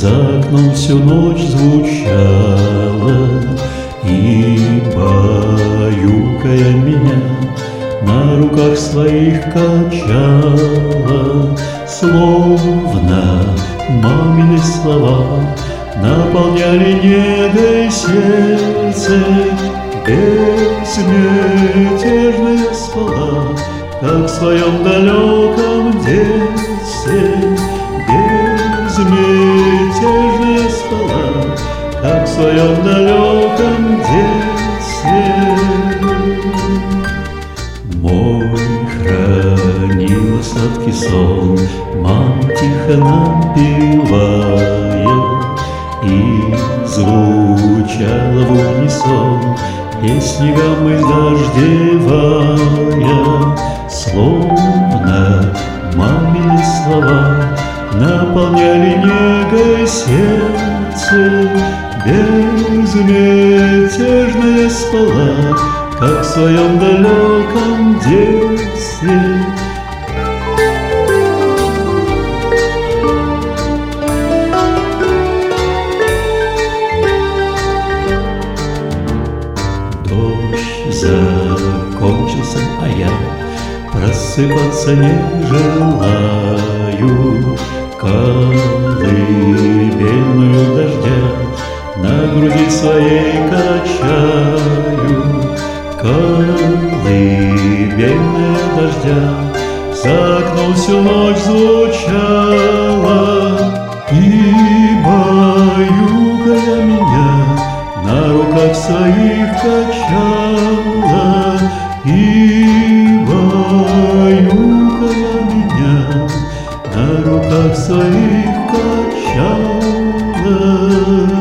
За окном всю ночь звучала, и, баюкая меня, на руках своих качала, словно мамины слова наполняли негой сердце. Безмятежно я спала, как в своем далеком детстве. Безмятежно я спала, как в своем далеком детстве. Мой хранил сладкий сон, мам тихо напевая, и звучала в унисон песня гаммы дождевая, словно мамины слова наполняли негой сердце. Безмятежно я спала, как в своем далеком детстве. Закончился, а я просыпаться не желаю. Колыбельную дождя на груди своей качаю. Колыбельная дождя за окном всю ночь звучала, и, баюкая меня, на руках своих качала, и, баюкая меня, на руках своих качала.